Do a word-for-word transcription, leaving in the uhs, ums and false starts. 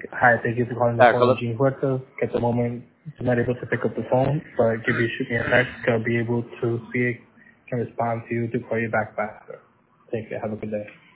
Hi, thank you for calling the Uh, phone hello? with Gene Huerta. At the moment, I'm not able to pick up the phone, but if you shoot me a text, I'll be able to see it, can respond to you to call you back faster. Thank you. Have a good day.